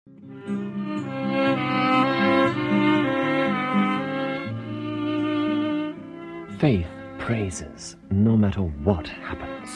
Faith praises no matter what happens.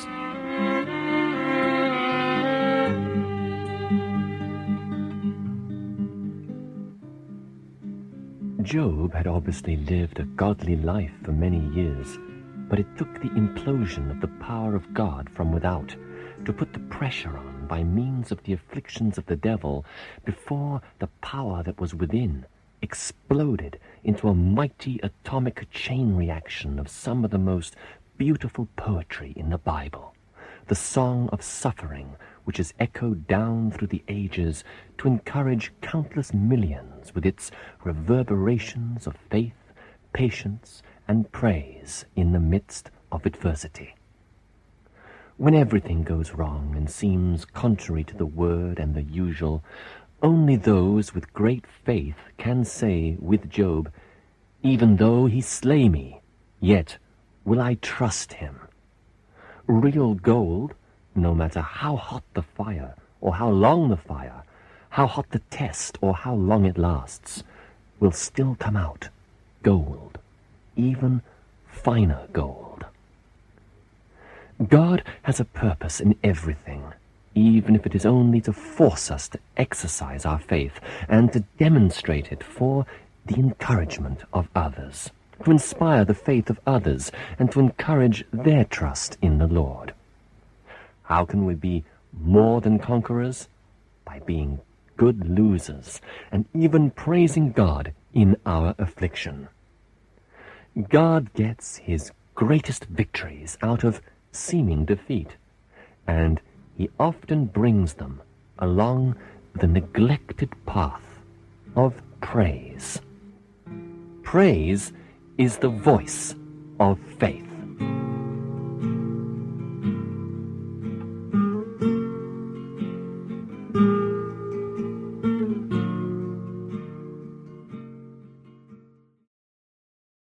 Job had obviously lived a godly life for many years, but it took the implosion of the power of God from without to put the pressure on by means of the afflictions of the devil before the power that was within exploded into a mighty atomic chain reaction of some of the most beautiful poetry in the Bible, the Song of Suffering, which has echoed down through the ages to encourage countless millions with its reverberations of faith, patience, and praise in the midst of adversity. When everything goes wrong and seems contrary to the word and the usual, only those with great faith can say with Job, "Even though he slay me, yet will I trust him." Real gold, no matter how hot the fire, or how long the fire, how hot the test, or how long it lasts, will still come out gold, even finer gold. God has a purpose in everything, even if it is only to force us to exercise our faith and to demonstrate it for the encouragement of others, to inspire the faith of others and to encourage their trust in the Lord. How can we be more than conquerors? By being good losers and even praising God in our affliction. God gets his greatest victories out of seeming defeat, and he often brings them along the neglected path of praise. Praise is the voice of faith.